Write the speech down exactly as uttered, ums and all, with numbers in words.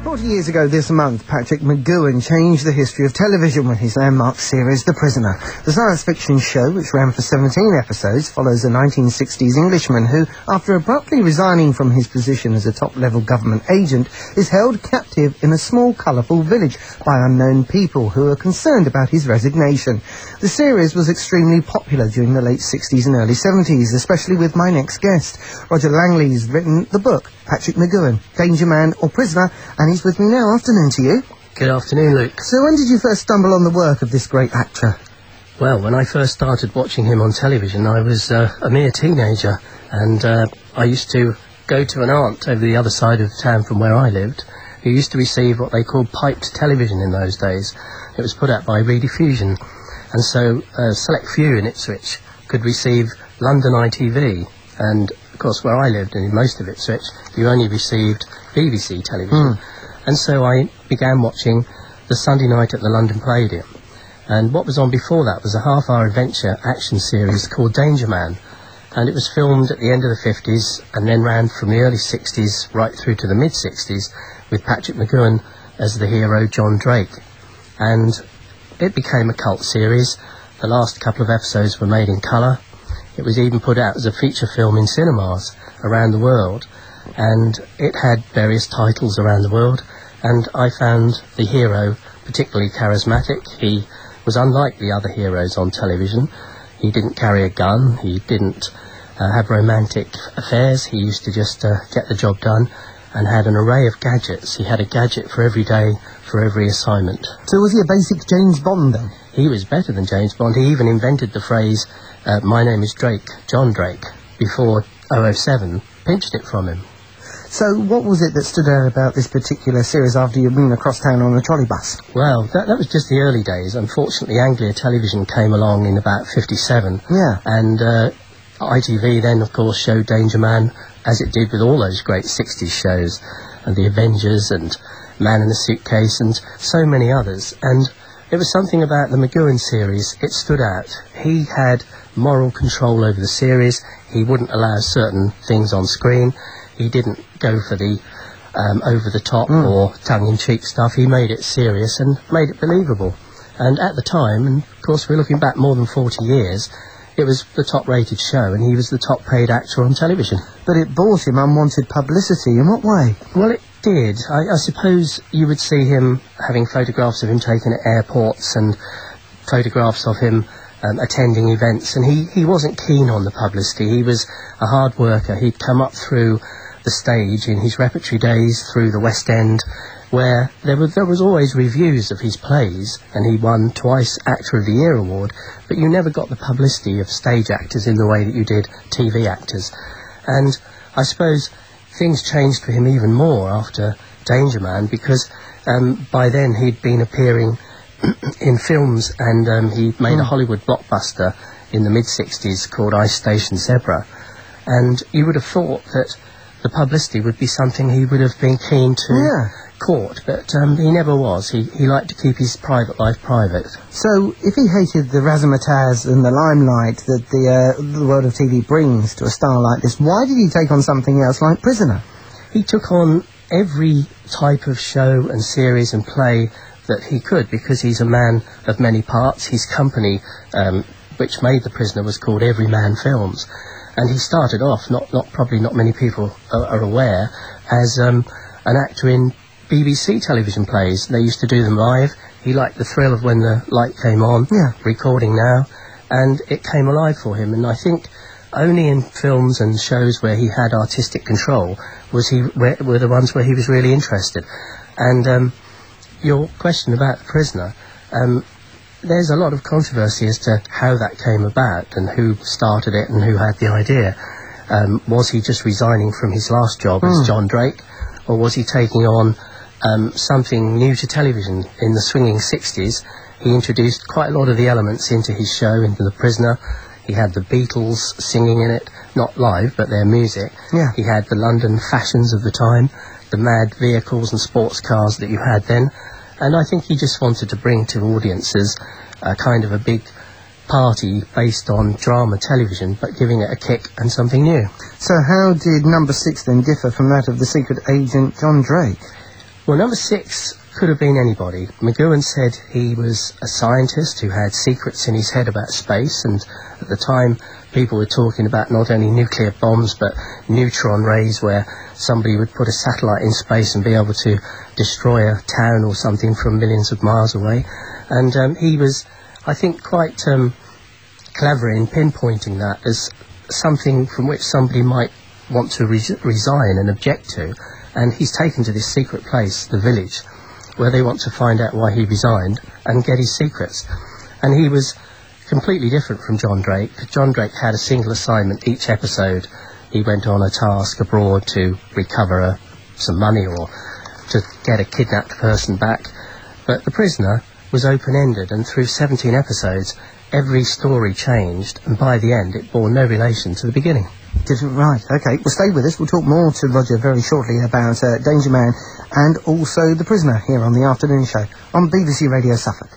Forty years ago this month, Patrick McGoohan changed the history of television with his landmark series, The Prisoner. The science fiction show, which ran for seventeen episodes, follows a nineteen sixties Englishman who, after abruptly resigning from his position as a top-level government agent, is held captive in a small, colourful village by unknown people who are concerned about his resignation. The series was extremely popular during the late sixties and early seventies, especially with my next guest. Roger Langley's written the book, Patrick McGoohan, Danger Man or Prisoner, and he's with me now. Afternoon to you. Good afternoon, Luke. So when did you first stumble on the work of this great actor? Well, when I first started watching him on television, I was uh, a mere teenager, and uh, I used to go to an aunt over the other side of town from where I lived, who used to receive what they called piped television in those days. It was put out by Rediffusion, and so a select few in Ipswich could receive London I T V, and of course where I lived, and in most of Ipswich, you only received B B C television. Mm. And so I began watching the Sunday night at the London Palladium. And what was on before that was a half-hour adventure action series called Danger Man. And it was filmed at the end of the fifties and then ran from the early sixties right through to the mid-sixties with Patrick McGoohan as the hero John Drake. And it became a cult series. The last couple of episodes were made in colour. It was even put out as a feature film in cinemas around the world. And it had various titles around the world. And I found the hero particularly charismatic. He was unlike the other heroes on television. He didn't carry a gun. He didn't uh, have romantic affairs. He used to just uh, get the job done and had an array of gadgets. He had a gadget for every day, for every assignment. So was he a basic James Bond then? He was better than James Bond. He even invented the phrase, uh, my name is Drake, John Drake, before oh oh seven pinched it from him. So what was it that stood out about this particular series after you'd been across town on a trolley bus? Well, that, that was just the early days. Unfortunately, Anglia Television came along in about fifty-seven. Yeah. And uh, I T V then, of course, showed Danger Man, as it did with all those great sixties shows, and The Avengers and Man in the Suitcase and so many others. And it was something about the McGoohan series. It stood out. He had moral control over the series. He wouldn't allow certain things on screen. He didn't go for the um, over-the-top mm. or tongue-in-cheek stuff. He made it serious and made it believable. And at the time, and of course we're looking back more than forty years, it was the top-rated show and he was the top-paid actor on television. But it brought him unwanted publicity. In what way? Well, it did. I, I suppose you would see him having photographs of him taken at airports and photographs of him Um, attending events, and he, he wasn't keen on the publicity. He was a hard worker. He'd come up through the stage in his repertory days through the West End, where there was, there was always reviews of his plays, and he won twice Actor of the Year award, but you never got the publicity of stage actors in the way that you did T V actors. And I suppose things changed for him even more after Danger Man, because um, by then he'd been appearing in films, and um, he made mm. a Hollywood blockbuster in the mid-sixties called Ice Station Zebra, and you would have thought that the publicity would be something he would have been keen to yeah. court, but um, he never was. He, he liked to keep his private life private. So if he hated the razzmatazz and the limelight that the, uh, the world of T V brings to a star like this, why did he take on something else like Prisoner? He took on every type of show and series and play that he could, because he's a man of many parts. His company, um, which made The Prisoner, was called Everyman Films, and he started off, not, not probably not many people are, are aware, as um, an actor in B B C television plays. They used to do them live. He liked the thrill of when the light came on, yeah. recording now, and it came alive for him. And I think only in films and shows where he had artistic control was he were, were the ones where he was really interested. And um, your question about The Prisoner, um, there's a lot of controversy as to how that came about and who started it and who had the idea. Um, was he just resigning from his last job mm. as John Drake, or was he taking on um, something new to television? In the swinging sixties, he introduced quite a lot of the elements into his show, into The Prisoner. He had the Beatles singing in it, not live, but their music. Yeah. He had the London fashions of the time, the mad vehicles and sports cars that you had then. And I think he just wanted to bring to audiences a kind of a big party based on drama television, but giving it a kick and something new. So how did Number Six then differ from that of the secret agent John Drake? Well, number six could have been anybody. McGowan said he was a scientist who had secrets in his head about space, and at the time people were talking about not only nuclear bombs but neutron rays, where somebody would put a satellite in space and be able to destroy a town or something from millions of miles away. And um, he was, I think, quite um, clever in pinpointing that as something from which somebody might want to res- resign and object to. And he's taken to this secret place, the village, where they want to find out why he resigned and get his secrets. And he was completely different from John Drake. John Drake had a single assignment each episode. He went on a task abroad to recover uh, some money or to get a kidnapped person back. But The Prisoner was open-ended, and through seventeen episodes, every story changed, and by the end it bore no relation to the beginning. Didn't, right, okay. Well, stay with us. We'll talk more to Roger very shortly about uh, Danger Man and also The Prisoner here on the Afternoon Show on B B C Radio Suffolk.